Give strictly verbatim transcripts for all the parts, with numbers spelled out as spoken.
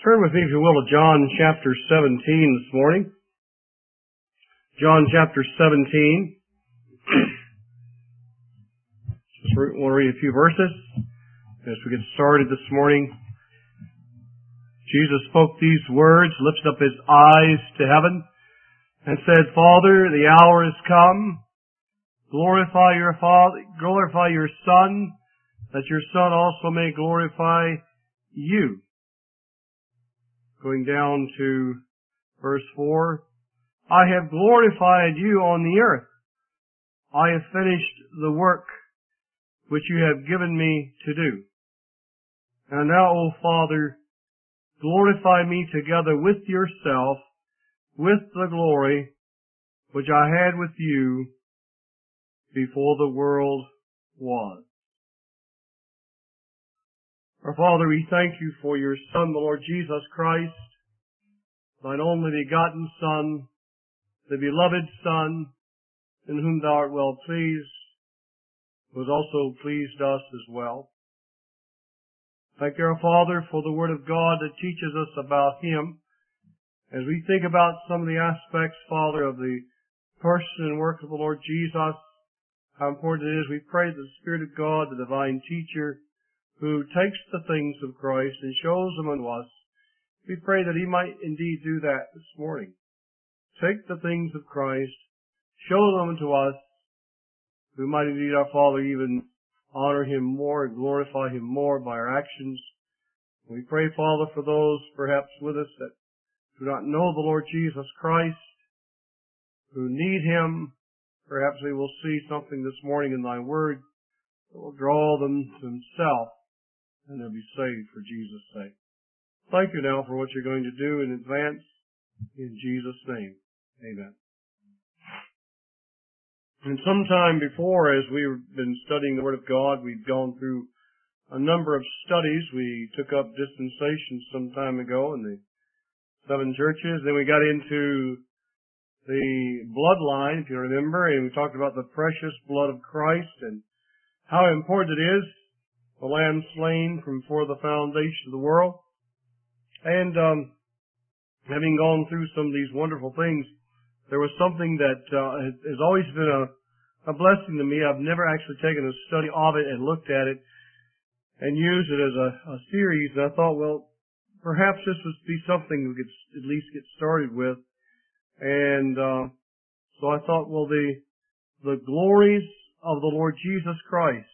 Turn with me, if you will, to John chapter seventeen this morning. John chapter seventeen. Just want to read a few verses as we get started this morning. Jesus spoke these words, lifted up his eyes to heaven, and said, Father, the hour is come. Glorify your Father, glorify your Son, that your Son also may glorify you. Going down to verse four. I have glorified you on the earth. I have finished the work which you have given me to do. And now, O Father, glorify me together with yourself, with the glory which I had with you before the world was. Our Father, we thank you for your Son, the Lord Jesus Christ, thine only begotten Son, the beloved Son, in whom thou art well pleased, who has also pleased us as well. Thank you, our Father, for the Word of God that teaches us about him. As we think about some of the aspects, Father, of the person and work of the Lord Jesus, how important it is, we pray that the Spirit of God, the divine teacher, who takes the things of Christ and shows them unto us, we pray that he might indeed do that this morning. Take the things of Christ, show them unto us. We might indeed, our Father, even honor him more and glorify him more by our actions. We pray, Father, for those perhaps with us that do not know the Lord Jesus Christ, who need him. Perhaps they will see something this morning in thy word that will draw them to himself, and they'll be saved for Jesus' sake. Thank you now for what you're going to do in advance. In Jesus' name, amen. And sometime before, as we've been studying the Word of God, we've gone through a number of studies. We took up dispensation some time ago in the seven churches. Then we got into the bloodline, if you remember, and we talked about the precious blood of Christ and how important it is, the Lamb slain from before the foundation of the world. And um, having gone through some of these wonderful things, there was something that uh, has always been a, a blessing to me. I've never actually taken a study of it and looked at it and used it as a, a series. And I thought, well, perhaps this would be something we could at least get started with. And uh, so I thought, well, the the glories of the Lord Jesus Christ.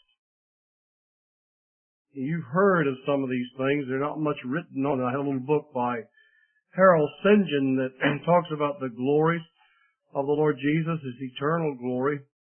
You've heard of some of these things. They're not much written on it. I have a little book by Harold St. John that talks about the glories of the Lord Jesus, his eternal glory.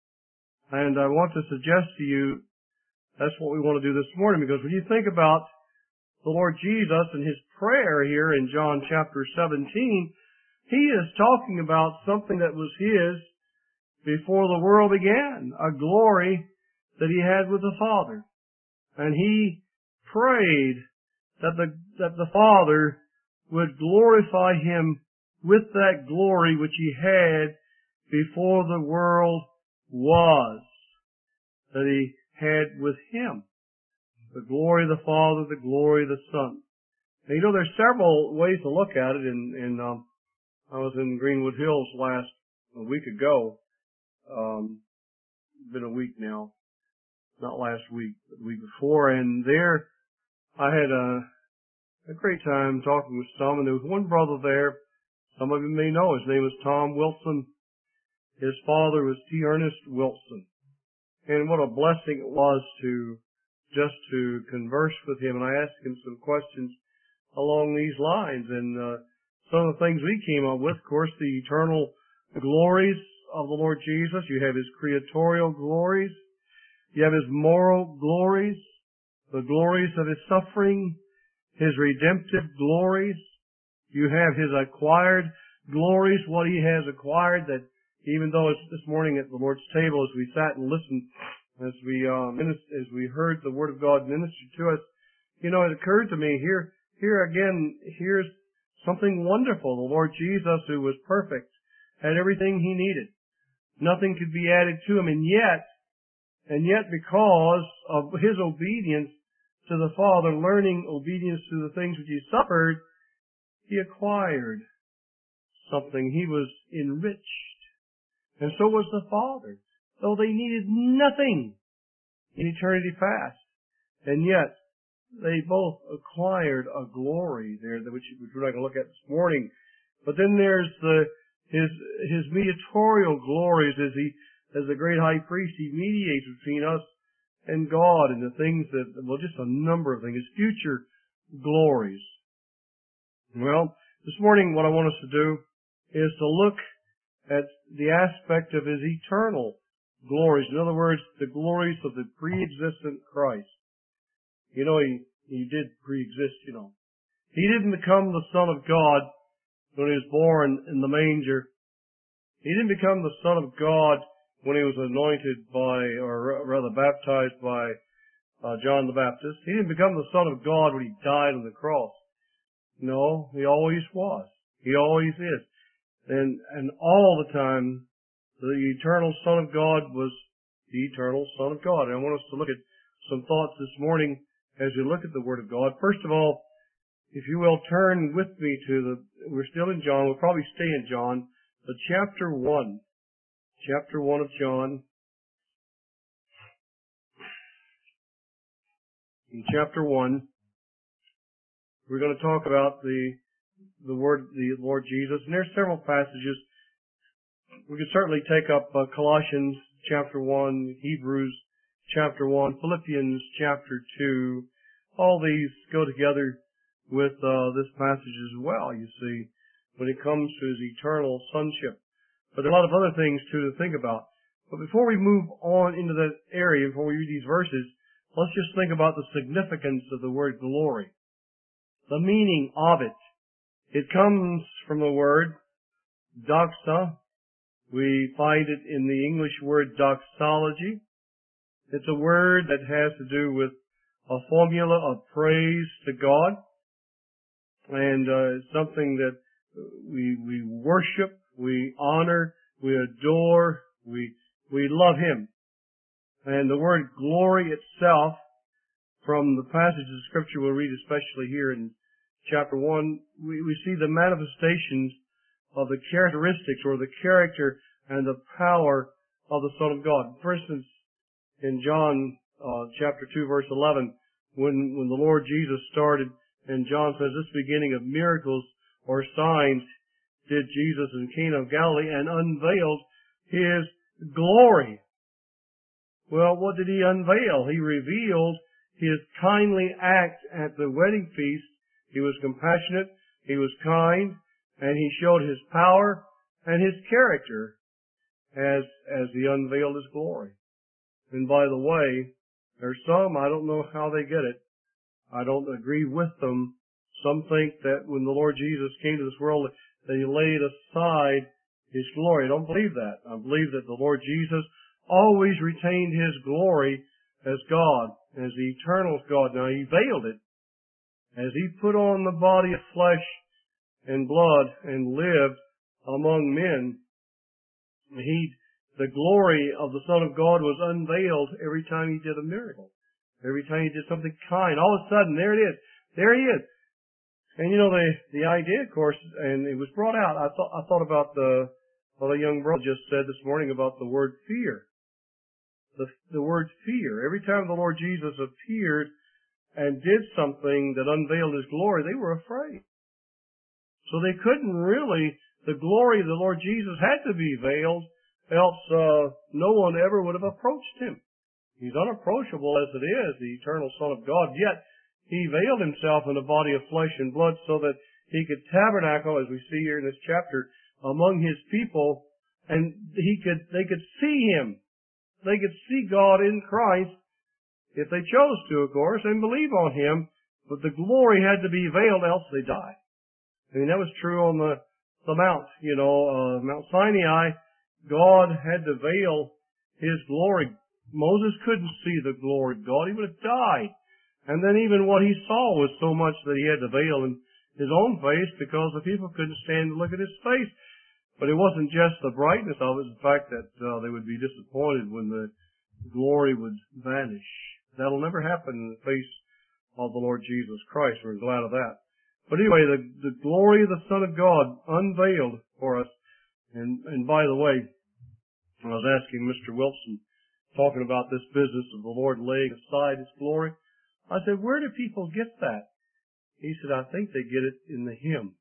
And I want to suggest to you that's what we want to do this morning, because when you think about the Lord Jesus and his prayer here in John chapter seventeen, he is talking about something that was his before the world began, a glory that he had with the Father. And he prayed that the, that the Father would glorify him with that glory which he had before the world was, that he had with him. The glory of the Father, the glory of the Son. And you know, there's several ways to look at it. And, and um, I was in Greenwood Hills last, a week ago. Um, been a week now. Not last week, but the week before, and there I had a, a great time talking with some, and there was one brother there. Some of you may know, his name was Tom Wilson. His father was T. Ernest Wilson. And what a blessing it was to just to converse with him, and I asked him some questions along these lines, and uh, some of the things we came up with, of course, the eternal glories of the Lord Jesus. You have his creatorial glories. You have his moral glories, the glories of his suffering, his redemptive glories. You have his acquired glories, what he has acquired, that even though it's this morning at the Lord's table as we sat and listened, as we um, as we heard the Word of God ministered to us, you know, it occurred to me here, here again, here's something wonderful. The Lord Jesus, who was perfect, had everything he needed. Nothing could be added to him, and yet, And yet because of his obedience to the Father, learning obedience to the things which he suffered, He acquired something. He was enriched. And so was the Father, though they needed nothing in eternity past. And yet, they both acquired a glory there, which, which we're not going to look at this morning. But then there's the, his, his mediatorial glories as he, as the great high priest, he mediates between us and God and the things that, well, just a number of things, his future glories. Well, this morning what I want us to do is to look at the aspect of his eternal glories. In other words, the glories of the pre-existent Christ. You know, he, he did pre-exist, you know. He didn't become the Son of God when he was born in the manger. He didn't become the Son of God when he was anointed by, or rather baptized by uh, John the Baptist. He didn't become the Son of God when he died on the cross. No, he always was. He always is. And, and all the time, the eternal Son of God was the eternal Son of God. And I want us to look at some thoughts this morning as we look at the Word of God. First of all, if you will turn with me to the, we're still in John, we'll probably stay in John, but chapter one. Chapter one of John. In chapter one, we're going to talk about the the word, the Lord Jesus, and there's several passages. We could certainly take up uh, Colossians chapter one, Hebrews chapter one, Philippians chapter two. All these go together with uh, this passage as well, you see, when it comes to his eternal sonship. But there are a lot of other things, too, to think about. But before we move on into that area, before we read these verses, let's just think about the significance of the word glory. The meaning of it. It comes from the word doxa. We find it in the English word doxology. It's a word that has to do with a formula of praise to God. And uh, it's something that we we worship, we honor, we adore, we we love Him. And the word glory itself, from the passage of Scripture we'll read especially here in chapter one, we, we see the manifestations of the characteristics or the character and the power of the Son of God. For instance, in John uh, chapter two, verse eleven, when, when the Lord Jesus started, and John says, this beginning of miracles or signs did Jesus in Cana of Galilee and unveiled His glory. Well, what did He unveil? He revealed His kindly act at the wedding feast. He was compassionate, He was kind, and He showed His power and His character as, as He unveiled His glory. And by the way, there's some, I don't know how they get it. I don't agree with them. Some think that when the Lord Jesus came to this world, that He laid aside His glory. I don't believe that. I believe that the Lord Jesus always retained His glory as God, as the eternal God. Now, He veiled it. As He put on the body of flesh and blood and lived among men, He, the glory of the Son of God was unveiled every time He did a miracle. Every time He did something kind. All of a sudden, there it is. There He is. And you know, the, the idea, of course, and it was brought out, I thought, I thought about the, what a young brother just said this morning about the word fear. The, the word fear. Every time the Lord Jesus appeared and did something that unveiled His glory, they were afraid. So they couldn't really, the glory of the Lord Jesus had to be veiled, else uh, no one ever would have approached Him. He's unapproachable as it is, the eternal Son of God, yet He veiled Himself in a body of flesh and blood so that He could tabernacle, as we see here in this chapter, among His people, and He could, they could see Him. They could see God in Christ, if they chose to, of course, and believe on Him, but the glory had to be veiled, else they died. I mean, that was true on the, the Mount, you know, uh, Mount Sinai. God had to veil His glory. Moses couldn't see the glory of God. He would have died. And then even what he saw was so much that he had to veil in his own face because the people couldn't stand to look at his face. But it wasn't just the brightness of it, the fact that uh, they would be disappointed when the glory would vanish. That'll never happen in the face of the Lord Jesus Christ. We're glad of that. But anyway, the, the glory of the Son of God unveiled for us. And, and by the way, when I was asking Mister Wilson, talking about this business of the Lord laying aside His glory, I said, where do people get that? He said, I think they get it in the hymns.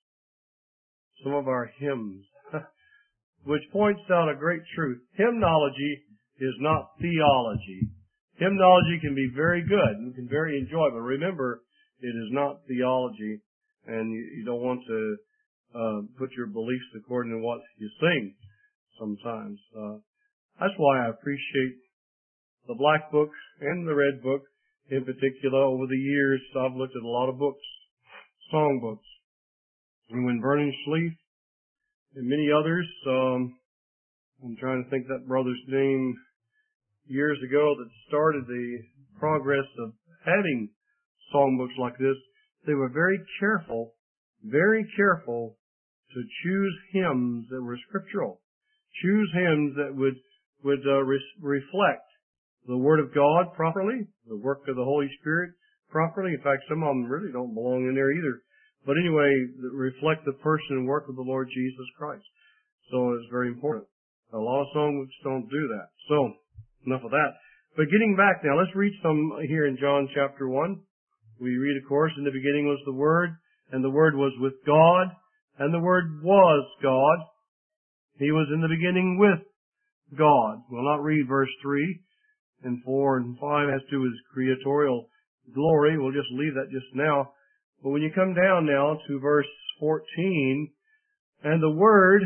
Some of our hymns. Which points out a great truth. Hymnology is not theology. Hymnology can be very good and can very enjoyable. Remember, it is not theology, and you, you don't want to uh, put your beliefs according to what you sing sometimes. Uh, that's why I appreciate the Black Book and the Red Book in particular. Over the years, I've looked at a lot of books, song books. And when Burning Sleep and many others, um, I'm trying to think that brother's name years ago that started the progress of having songbooks like this, they were very careful, very careful to choose hymns that were scriptural. Choose hymns that would, would uh, re- reflect the Word of God properly, the work of the Holy Spirit properly. In fact, some of them really don't belong in there either. But anyway, that reflect the person and work of the Lord Jesus Christ. So it's very important. A lot of songbooks don't do that. So, enough of that. But getting back now, let's read some here in John chapter one. We read, of course, in the beginning was the Word, and the Word was with God, and the Word was God. He was in the beginning with God. We'll not read verse three and four and five has to do with His creatorial glory. We'll just leave that just now. But when you come down now to verse fourteen, and the Word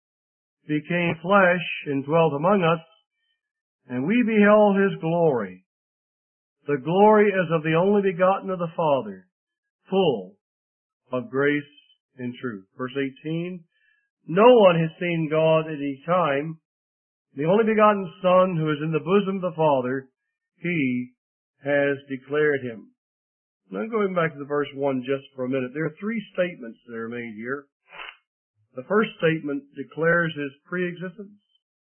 became flesh and dwelt among us, and we beheld His glory, the glory as of the only begotten of the Father, full of grace and truth. Verse eighteen, no one has seen God at any time. The only begotten Son, who is in the bosom of the Father, He has declared Him. Now going back to the verse one just for a minute, there are three statements that are made here. The first statement declares His pre-existence.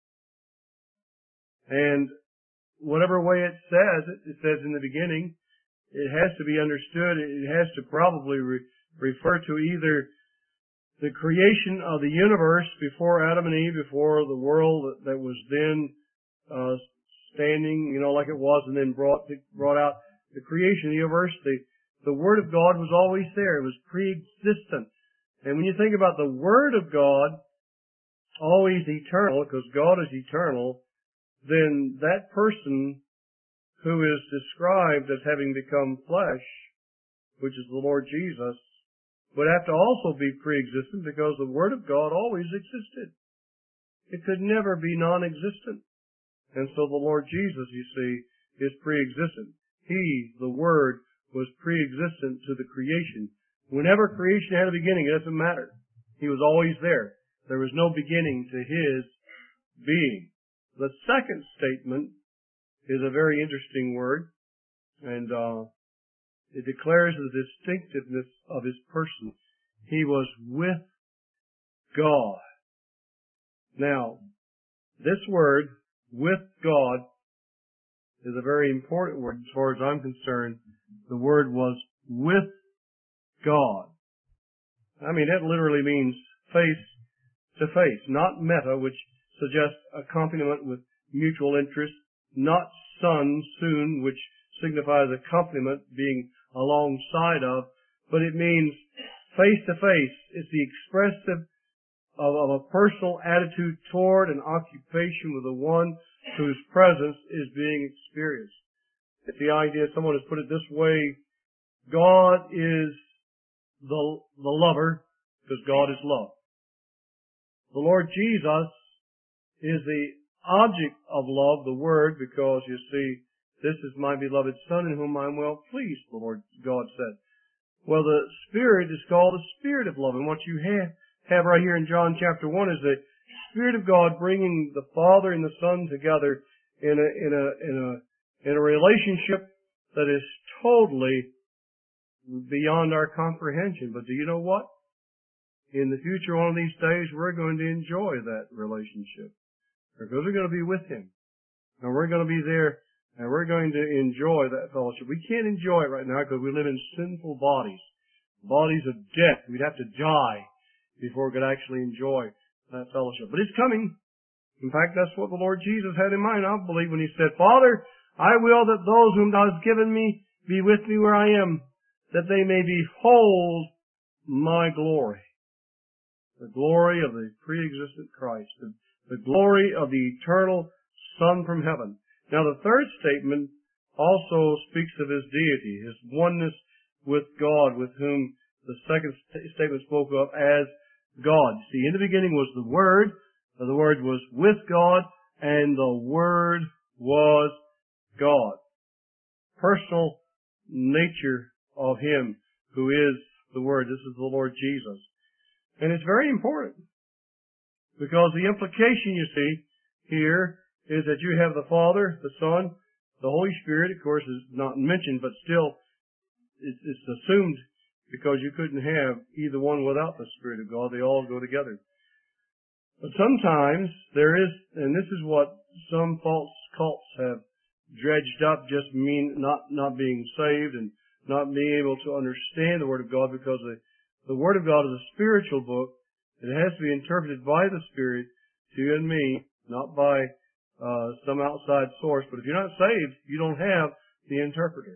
And whatever way it says it, it says in the beginning, it has to be understood, it has to probably re- refer to either the creation of the universe before Adam and Eve, before the world that, that was then uh, standing, you know, like it was, and then brought brought out the creation of the universe. The, the Word of God was always there. It was pre-existent. And when you think about the Word of God, always eternal, because God is eternal, then that person who is described as having become flesh, which is the Lord Jesus, would have to also be pre-existent because the Word of God always existed. It could never be non-existent. And so the Lord Jesus, you see, is pre-existent. He, the Word, was pre-existent to the creation. Whenever creation had a beginning, it doesn't matter. He was always there. There was no beginning to His being. The second statement is a very interesting word, and uh it declares the distinctiveness of His person. He was with God. Now, this word, with God, is a very important word as far as I'm concerned. The word was with God. I mean, that literally means face to face, not meta, which suggests accompaniment with mutual interest, not son, soon, which signifies accompaniment, being alongside of, but it means face to face. It's the expressive of, of a personal attitude toward an occupation with the one whose presence is being experienced. It's the idea, someone has put it this way, God is the, the lover, because God is love. The Lord Jesus is the object of love, the Word, because you see, this is my beloved Son in whom I am well pleased, the Lord God said. Well, the Spirit is called the Spirit of love. And what you have, have right here in John chapter one is the Spirit of God bringing the Father and the Son together in a, in a, in a, in a relationship that is totally beyond our comprehension. But do you know what? In the future, one of these days, we're going to enjoy that relationship. Because we're going to be with Him. And we're going to be there. And we're going to enjoy that fellowship. We can't enjoy it right now because we live in sinful bodies. bodies of death. We'd have to die before we could actually enjoy that fellowship. But it's coming. In fact, that's what the Lord Jesus had in mind, I believe, when He said, Father, I will that those whom Thou hast given me be with me where I am, that they may behold my glory. The glory of the pre-existent Christ. The, the glory of the eternal Son from heaven. Now the third statement also speaks of His deity, His oneness with God, with whom the second st- statement spoke of as God. See, in the beginning was the Word, the Word was with God, and the Word was God. Personal nature of Him who is the Word. This is the Lord Jesus. And it's very important, because the implication, you see, here is that you have the Father, the Son, the Holy Spirit, of course, is not mentioned, but still it's, it's assumed, because you couldn't have either one without the Spirit of God. They all go together. But sometimes there is, and this is what some false cults have dredged up, just mean not, not being saved and not being able to understand the Word of God, because the, the Word of God is a spiritual book. It has to be interpreted by the Spirit to you and me, not by uh, some outside source. But if you're not saved, you don't have the interpreter.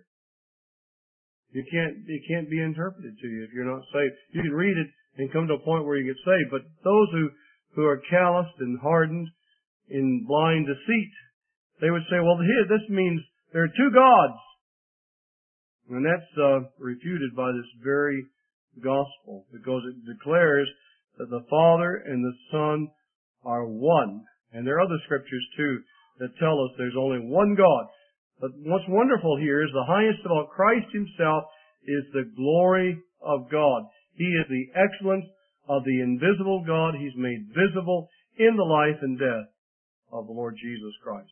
You can't, it can't be interpreted to you if you're not saved. You can read it and come to a point where you get saved, but those who, who are calloused and hardened in blind deceit, they would say, well, here, this means there are two gods. And that's uh, refuted by this very gospel, because it declares that the Father and the Son are one. And there are other scriptures, too, that tell us there's only one God. But what's wonderful here is the highest of all, Christ Himself is the glory of God. He is the excellence of the invisible God. He's made visible in the life and death of the Lord Jesus Christ.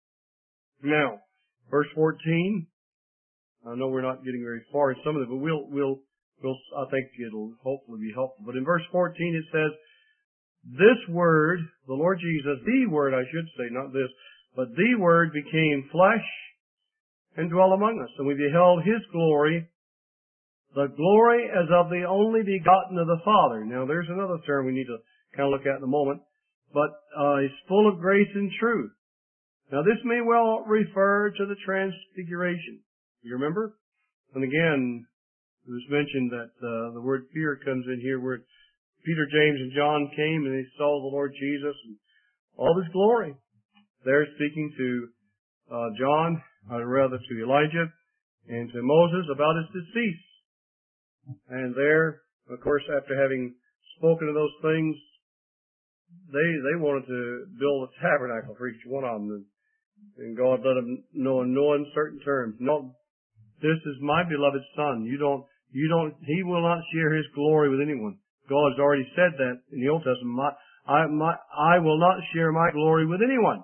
Now, verse fourteen. I know we're not getting very far in some of it, but we'll, we'll, we'll, I think it'll hopefully be helpful. But in verse fourteen it says, this Word, the Lord Jesus, the Word I should say, not this, but the Word became flesh and dwelt among us. And we beheld His glory, the glory as of the only begotten of the Father. Now there's another term we need to kind of look at in a moment. But uh, it's full of grace and truth. Now this may well refer to the transfiguration. You remember? And again, it was mentioned that uh, the word fear comes in here, where Peter, James, and John came and they saw the Lord Jesus and all His glory. They're speaking to uh, John, or rather to Elijah, and to Moses about his decease. And there, of course, after having spoken of those things, they they wanted to build a tabernacle for each one of them. And, and God let them know in no uncertain terms, no, this is my beloved Son. You don't, you don't, He will not share His glory with anyone. God has already said that in the Old Testament. My, I, my, I will not share my glory with anyone.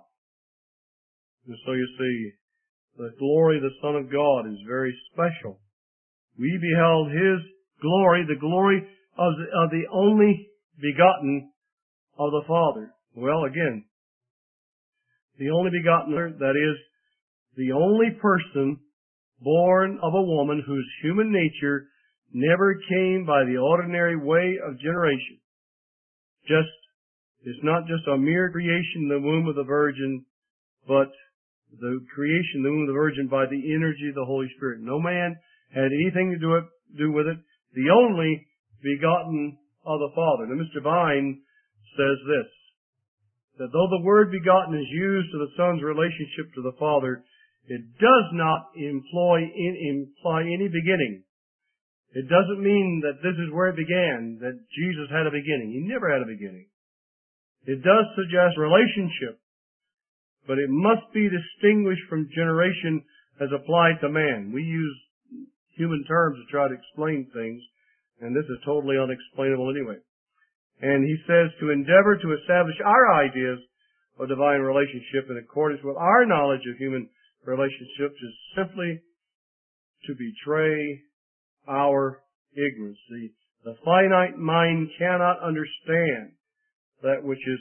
And so you see, the glory of the Son of God is very special. We beheld His glory, the glory of the, of the only begotten of the Father. Well, again, the only begotten, that is, the only person born of a woman whose human nature never came by the ordinary way of generation. Just, it's not just a mere creation in the womb of the Virgin, but the creation in the womb of the Virgin by the energy of the Holy Spirit. No man had anything to do, it, do with it. The only begotten of the Father. Now, Mister Vine says this, that though the word begotten is used to the Son's relationship to the Father, it does not employ in, imply any beginning. It doesn't mean that this is where it began, that Jesus had a beginning. He never had a beginning. It does suggest relationship, but it must be distinguished from generation as applied to man. We use human terms to try to explain things, and this is totally unexplainable anyway. And he says to endeavor to establish our ideas of divine relationship in accordance with our knowledge of human relationships is simply to betray our ignorance. The, the finite mind cannot understand that which is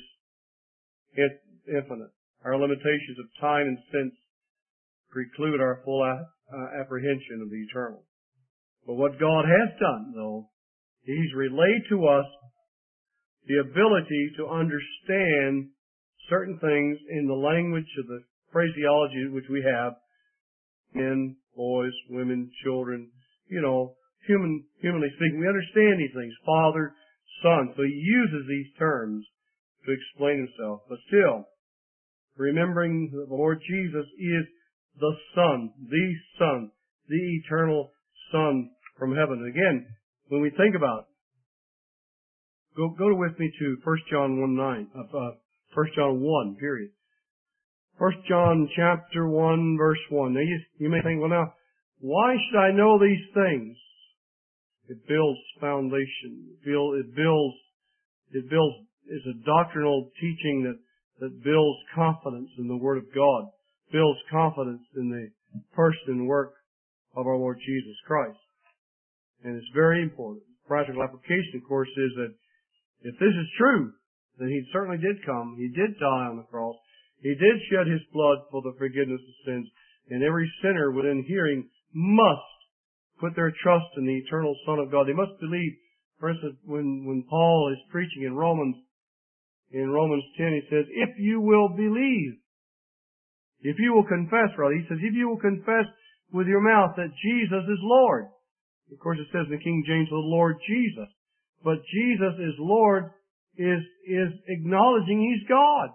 infinite. Our limitations of time and sense preclude our full uh, apprehension of the eternal. But what God has done, though, He's relayed to us the ability to understand certain things in the language of the phraseology which we have, men, boys, women, children, you know, human, humanly speaking. We understand these things, Father, Son. So He uses these terms to explain Himself. But still, remembering that the Lord Jesus is the Son, the Son, the eternal Son from heaven. And again, when we think about it, go, go with me to First John one nine, uh, First John one, period. First John chapter one, verse one. Now you, you may think, well now, why should I know these things? It builds foundation. It builds, it builds, it builds, it's a doctrinal teaching that, that builds confidence in the Word of God, builds confidence in the person and work of our Lord Jesus Christ. And it's very important. Practical application, of course, is that if this is true, then He certainly did come, He did die on the cross, He did shed His blood for the forgiveness of sins, and every sinner within hearing must put their trust in the eternal Son of God. They must believe. For instance, when, when Paul is preaching in Romans, in Romans ten, he says, if you will believe, if you will confess, rather, he says, if you will confess with your mouth that Jesus is Lord. Of course, it says in the King James, the Lord Jesus. But Jesus is Lord is, is acknowledging He's God.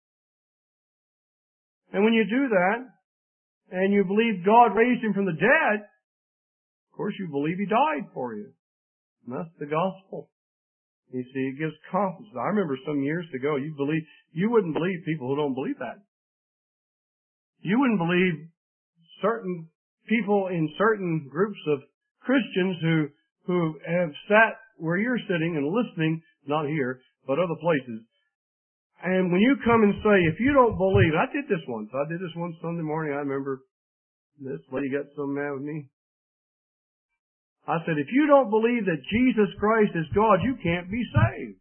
And when you do that, and you believe God raised Him from the dead, of course you believe He died for you. And that's the gospel. You see, it gives confidence. I remember some years ago, you believe, you wouldn't believe people who don't believe that. You wouldn't believe certain people in certain groups of Christians who, who have sat where you're sitting and listening, not here, but other places. And when you come and say, if you don't believe, I did this once. I did this one Sunday morning. I remember this lady got so mad with me. I said, if you don't believe that Jesus Christ is God, you can't be saved.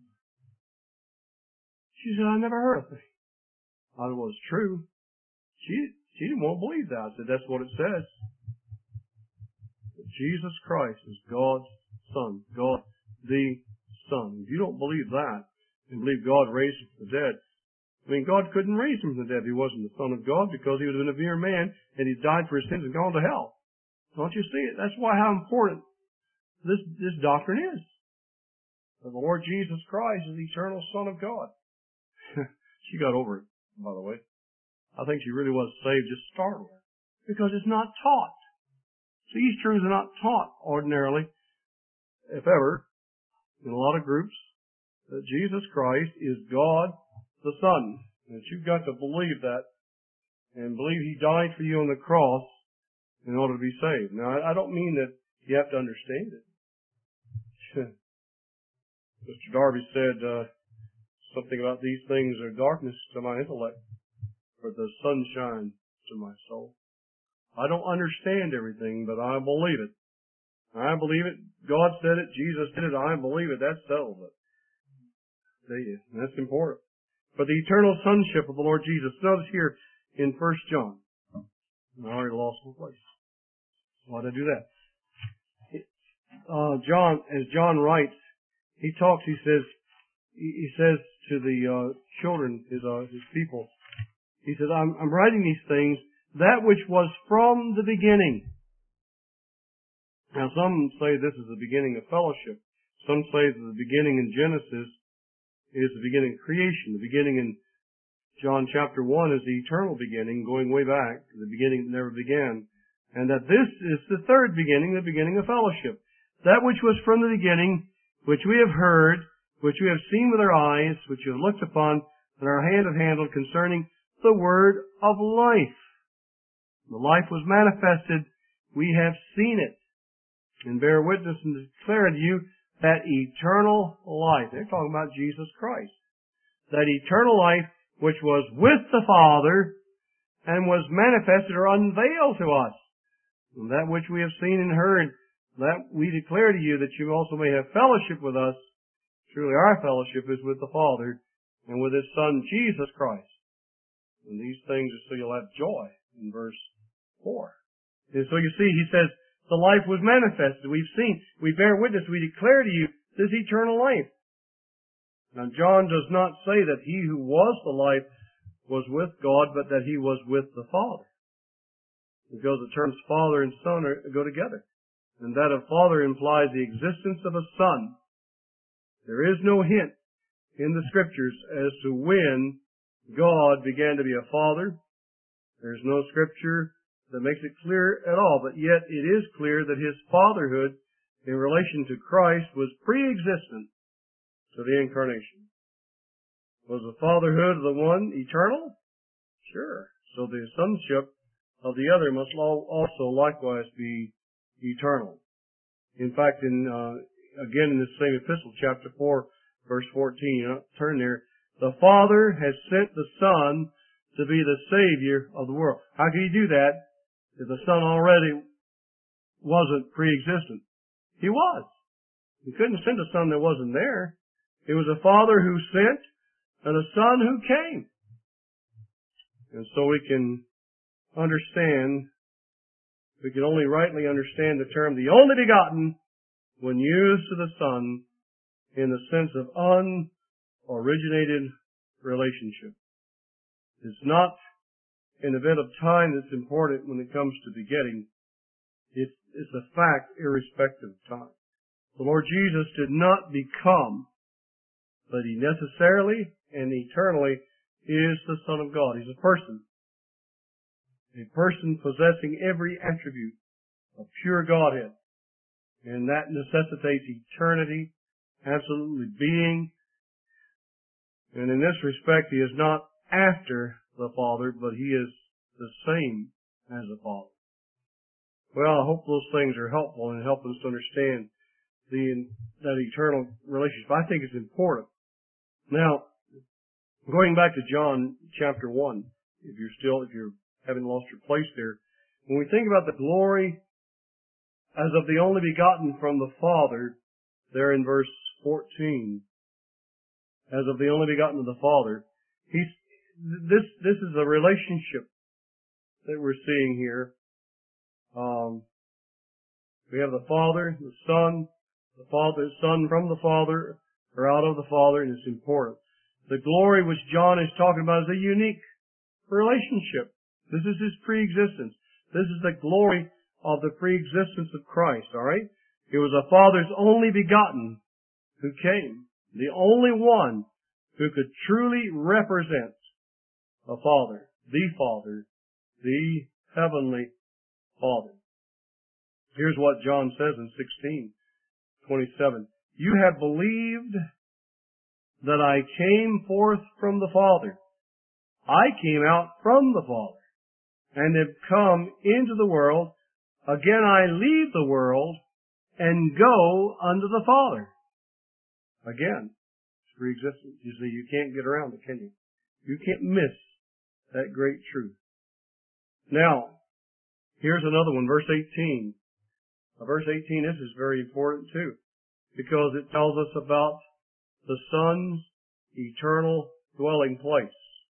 She said, I never heard of it. I said, well, it's true. She, she didn't want to believe that. I said, that's what it says. That Jesus Christ is God's Son. God the Son. If you don't believe that, and believe God raised Him from the dead, I mean, God couldn't raise Him from the dead if He wasn't the Son of God, because He would have been a mere man, and He died for His sins and gone to hell. Don't you see it? That's why how important this, this doctrine is. That the Lord Jesus Christ is the eternal Son of God. She got over it, by the way. I think she really was saved, just startled. Because it's not taught. So these truths are not taught ordinarily, if ever, in a lot of groups, that Jesus Christ is God the Son. And that you've got to believe that, and believe He died for you on the cross in order to be saved. Now, I don't mean that you have to understand it. Mister Darby said uh, something about these things are darkness to my intellect, but the sunshine to my soul. I don't understand everything, but I believe it. I believe it. God said it. Jesus did it. I believe it. That settles it. See, that's important. But the eternal sonship of the Lord Jesus. Notice here in First John. I already lost my place. Why did I do that? Uh, John, as John writes, he talks, he says, he says to the uh, children, his, uh, his people, he says, I'm, I'm writing these things, that which was from the beginning. Now some say this is the beginning of fellowship. Some say that the beginning in Genesis is the beginning of creation. The beginning in John chapter one is the eternal beginning, going way back, the beginning that never began. And that this is the third beginning, the beginning of fellowship. That which was from the beginning, which we have heard, which we have seen with our eyes, which we have looked upon, and our hand have handled concerning the word of life. The life was manifested, we have seen it, and bear witness and declare to you that eternal life. They're talking about Jesus Christ. That eternal life which was with the Father and was manifested or unveiled to us. And that which we have seen and heard, that we declare to you that you also may have fellowship with us. Truly our fellowship is with the Father and with His Son, Jesus Christ. And these things are so you'll have joy in verse four. And so you see, he says, the life was manifested. We've seen, we bear witness, we declare to you this eternal life. Now John does not say that he who was the life was with God, but that he was with the Father. Because the terms Father and Son are, go together. And that of Father implies the existence of a Son. There is no hint in the Scriptures as to when God began to be a Father. There's no Scripture that makes it clear at all, but yet it is clear that His fatherhood in relation to Christ was pre-existent to the Incarnation. Was the fatherhood of the one eternal? Sure. So the sonship of the other must also likewise be eternal. In fact, in uh, again in this same epistle, chapter four, verse fourteen, you know, turn there, the Father has sent the Son to be the Savior of the world. How can He do that if the Son already wasn't pre-existent? He was. He couldn't send a Son that wasn't there. It was a Father who sent and a Son who came. And so we can understand, we can only rightly understand the term the only begotten when used to the Son in the sense of unoriginated relationship. It's not an event of time that's important when it comes to begetting. It's, it's a fact irrespective of time. The Lord Jesus did not become, but He necessarily and eternally is the Son of God. He's a person. A person possessing every attribute of pure Godhead. And that necessitates eternity, absolutely being. And in this respect, He is not after the Father, but He is the same as the Father. Well, I hope those things are helpful in helping us to understand the, that eternal relationship. I think it's important. Now, going back to John chapter one, if you're still, if you haven't lost your place there, when we think about the glory as of the only begotten from the Father, there in verse fourteen, as of the only begotten of the Father, he's, this, this is a relationship that we're seeing here. Um, we have the Father, the Son, the Father, the Son from the Father, or out of the Father, and it's important. The glory which John is talking about is a unique relationship. This is His pre-existence. This is the glory of the pre-existence of Christ, alright? It was a Father's only begotten who came. The only one who could truly represent a Father. The Father. The Heavenly Father. Here's what John says in sixteen twenty-seven. You have believed that I came forth from the Father. I came out from the Father and have come into the world. Again I leave the world and go unto the Father. Again, it's pre-existent. You see, you can't get around it, can you? You can't miss that great truth. Now, here's another one, verse eighteen. Now, verse eighteen, this is very important too, because it tells us about the Son's eternal dwelling place.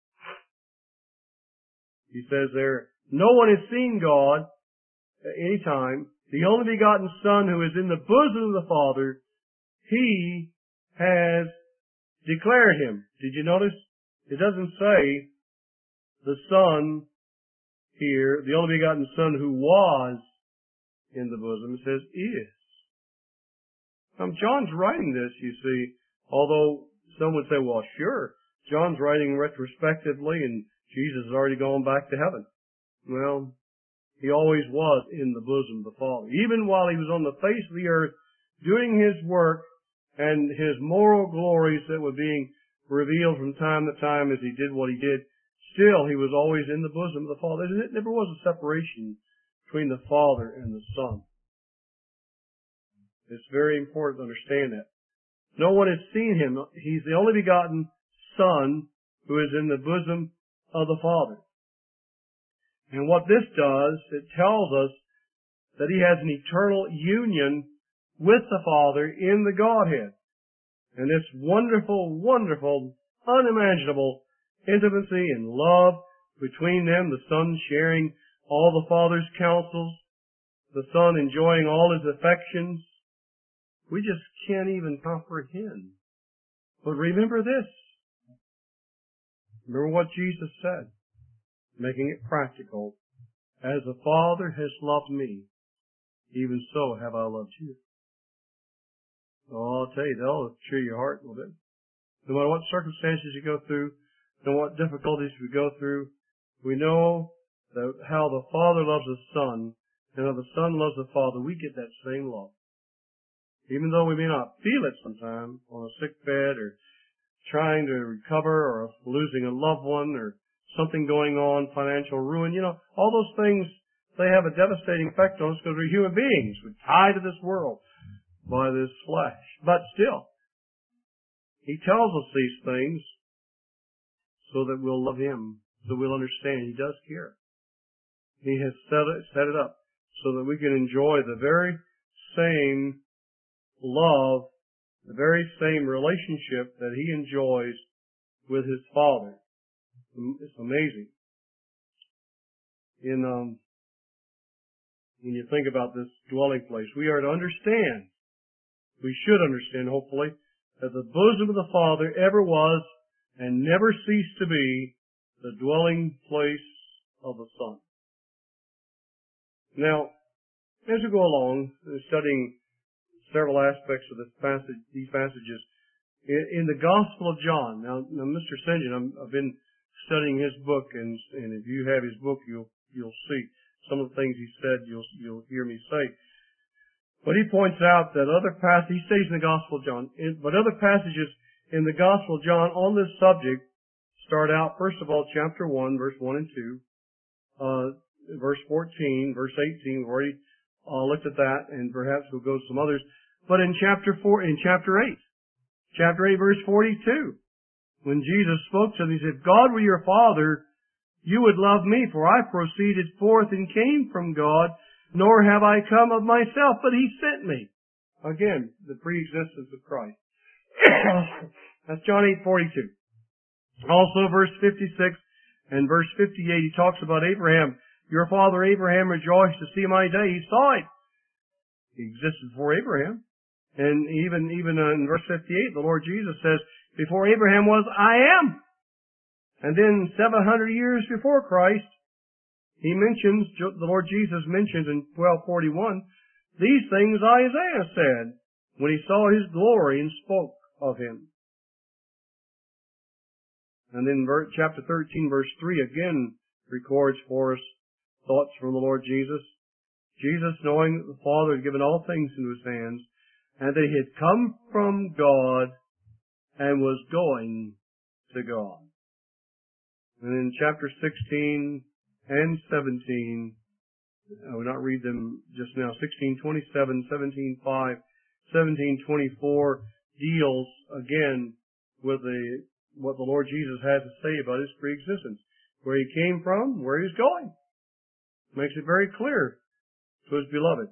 He says there, no one has seen God at any time. The only begotten Son who is in the bosom of the Father, He has declared Him. Did you notice? It doesn't say the Son here, the only begotten Son who was in the bosom. It says is. Now, John's writing this, you see, although some would say, well, sure, John's writing retrospectively and Jesus has already gone back to heaven. Well, He always was in the bosom of the Father. Even while He was on the face of the earth doing His work and His moral glories that were being revealed from time to time as He did what He did, still He was always in the bosom of the Father. It never was a separation between the Father and the Son. It's very important to understand that. No one has seen Him. He's the only begotten Son who is in the bosom of the Father. And what this does, it tells us that He has an eternal union with the Father in the Godhead. And this wonderful, wonderful, unimaginable intimacy and love between them, the Son sharing all the Father's counsels, the Son enjoying all His affections, we just can't even comprehend. But remember this. Remember what Jesus said, making it practical. As the Father has loved me, even so have I loved you. Oh, I'll tell you, that'll cheer your heart a little bit. No matter what circumstances you go through, no matter what difficulties we go through, we know that how the Father loves the Son, and how the Son loves the Father, we get that same love. Even though we may not feel it sometimes on a sick bed or trying to recover or losing a loved one or something going on, financial ruin, you know, all those things, they have a devastating effect on us because we're human beings. We're tied to this world by this flesh. But still, He tells us these things so that we'll love Him, so we'll understand He does care. He has set it, set it up so that we can enjoy the very same love, the very same relationship that He enjoys with His Father. It's amazing. In, um, when you think about this dwelling place, we are to understand, we should understand, hopefully, that the bosom of the Father ever was and never ceased to be the dwelling place of the Son. Now, as we go along, studying several aspects of this passage, these passages, in, in the Gospel of John, now, now Mister St. John, I've been studying his book, and, and if you have his book, you'll you'll see some of the things he said. You'll you'll hear me say. But he points out that other passages, he stays in the Gospel of John, but other passages in the Gospel of John on this subject start out, first of all, chapter one, verse one and two, uh, verse fourteen, verse eighteen. We've already uh, looked at that, and perhaps we'll go to some others. But in chapter four, in chapter eight, chapter eight, verse forty-two, when Jesus spoke to them, He said, "If God were your Father, you would love me, for I proceeded forth and came from God, nor have I come of myself, but He sent me." Again, the pre-existence of Christ. That's John eight forty-two. Also, verse fifty-six and verse fifty-eight, he talks about Abraham. "Your father Abraham rejoiced to see my day." He saw it. He existed before Abraham. And even, even in verse fifty-eight, the Lord Jesus says, "Before Abraham was, I am." And then seven hundred years before Christ, he mentions, the Lord Jesus mentions in twelve forty-one, these things Isaiah said when he saw His glory and spoke of Him. And then chapter thirteen, verse three again records for us thoughts from the Lord Jesus. Jesus, knowing that the Father had given all things into His hands, and that He had come from God and was going to God. And in chapter sixteen and seventeen, I will not read them just now, sixteen twenty-seven, seventeen five, seventeen twenty-four deals again with the what the Lord Jesus has to say about His preexistence, where He came from, where He's going. Makes it very clear to His beloved.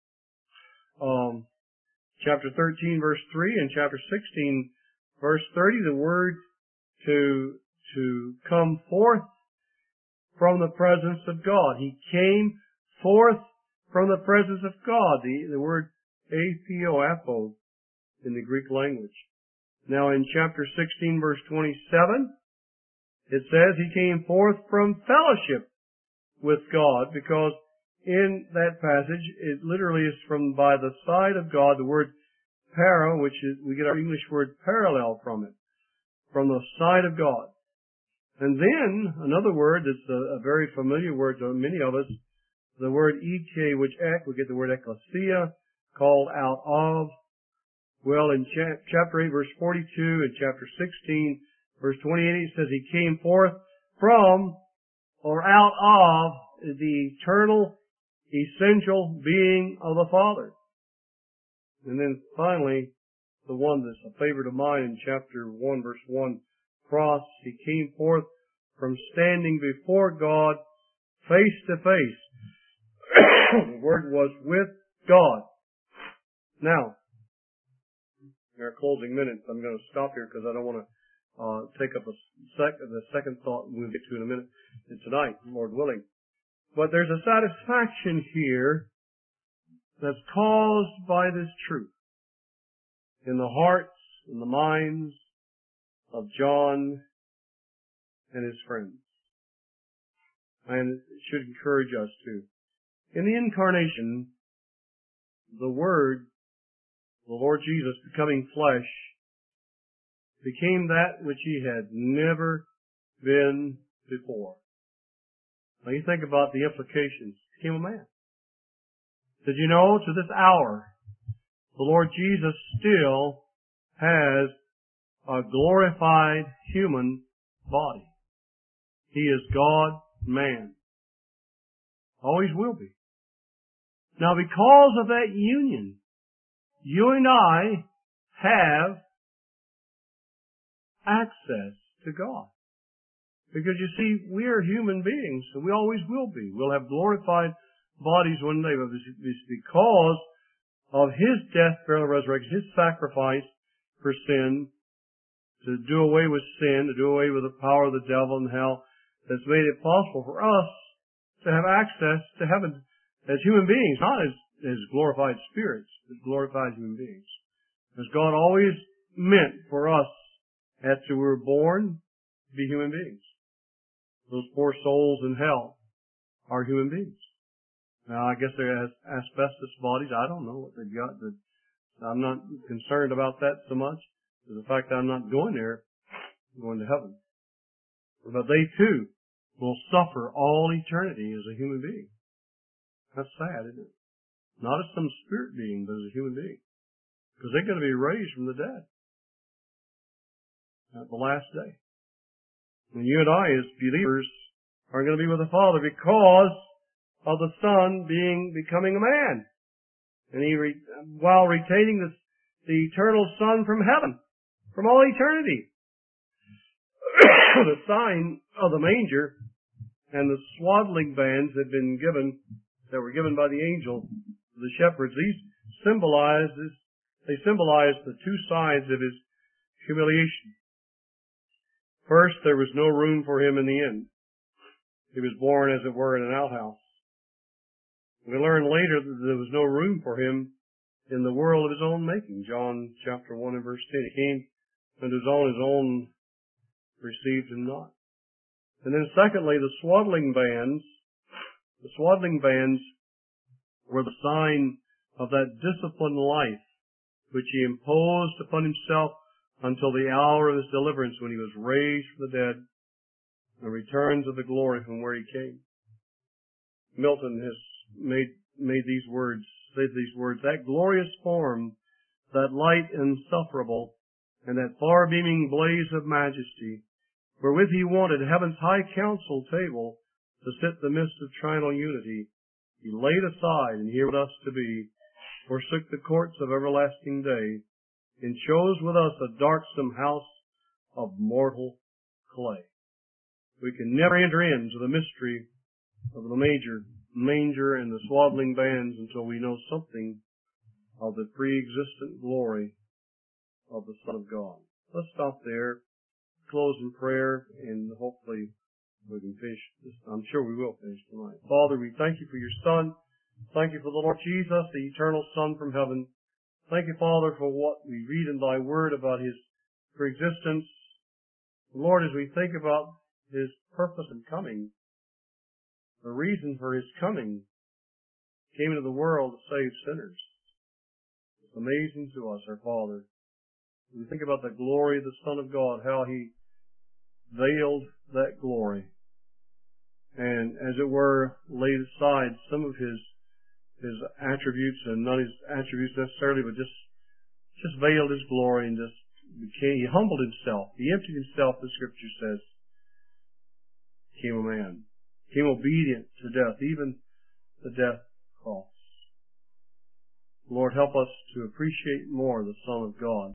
Um, chapter thirteen, verse three, and chapter sixteen, verse thirty, the word to to come forth from the presence of God. He came forth from the presence of God. The, the word apio, apo, in the Greek language. Now in chapter sixteen, verse twenty-seven, it says He came forth from fellowship with God, because in that passage, it literally is from by the side of God, the word para, which is, we get our English word parallel from it, from the side of God. And then, another word that's a, a very familiar word to many of us, the word ete, which ek, we get the word ecclesia, called out of. Well, in cha- chapter eight, verse forty-two, and chapter sixteen, verse twenty-eight, it says He came forth from, or out of, the eternal, essential being of the Father. And then finally, the one that's a favorite of mine in chapter one, verse one, cross, He came forth from standing before God face to face. The Word was with God. Now, in our closing minutes, I'm going to stop here because I don't want to uh, take up a sec- the second thought we'll get to in a minute tonight, Lord willing. But there's a satisfaction here that's caused by this truth in the hearts and the minds of John and his friends. And it should encourage us too. In the incarnation, the Word, the Lord Jesus becoming flesh, became that which he had never been before. Now you think about the implications. He became a man. Did you know to this hour, the Lord Jesus still has a glorified human body. He is God, man. Always will be. Now because of that union, you and I have access to God. Because you see, we are human beings, and we always will be. We'll have glorified bodies one day, but it's because of His death, burial, and resurrection, His sacrifice for sin, to do away with sin, to do away with the power of the devil and hell, that's made it possible for us to have access to heaven as human beings, not as, as glorified spirits, but glorified human beings. As God always meant for us, after we were born, to be human beings. Those poor souls in hell are human beings. Now, I guess they're asbestos bodies. I don't know what they've got. But I'm not concerned about that so much. The fact that I'm not going there, I'm going to heaven. But they too will suffer all eternity as a human being. That's sad, isn't it? Not as some spirit being, but as a human being. Because they're going to be raised from the dead at the last day. And you and I, as believers, are going to be with the Father because of the Son being, becoming a man. And he, re, while retaining the, the eternal Son from heaven, from all eternity. The sign of the manger and the swaddling bands had been given, that were given by the angel to the shepherds. These symbolize, they symbolize the two sides of his humiliation. First, there was no room for him in the inn. He was born, as it were, in an outhouse. We learn later that there was no room for him in the world of his own making. John chapter one and verse ten. He came unto his own, his own received him not. And then secondly, the swaddling bands, the swaddling bands were the sign of that disciplined life which he imposed upon himself until the hour of his deliverance, when he was raised from the dead and returned to the glory from where he came. Milton has made made these words, said these words, that glorious form, that light insufferable, and that far-beaming blaze of majesty, wherewith he wanted heaven's high council table to sit the midst of trinal unity, he laid aside, and here with us to be, forsook the courts of everlasting day, and chose with us a darksome house of mortal clay. We can never enter into the mystery of the manger, manger and the swaddling bands until we know something of the pre-existent glory of the Son of God. Let's stop there, close in prayer, and hopefully we can finish this. I'm sure we will finish tonight. Father, we thank you for your Son. Thank you for the Lord Jesus, the eternal Son from heaven. Thank you, Father, for what we read in thy word about his preexistence. Lord, as we think about his purpose in coming, the reason for his coming, came into the world to save sinners. It's amazing to us, our Father. We think about the glory of the Son of God, how he veiled that glory, and as it were, laid aside some of his his attributes, and not his attributes necessarily, but just just veiled his glory and just became, he humbled himself. He emptied himself, the Scripture says, became a man, became obedient to death, even the death cross. Lord, help us to appreciate more the Son of God.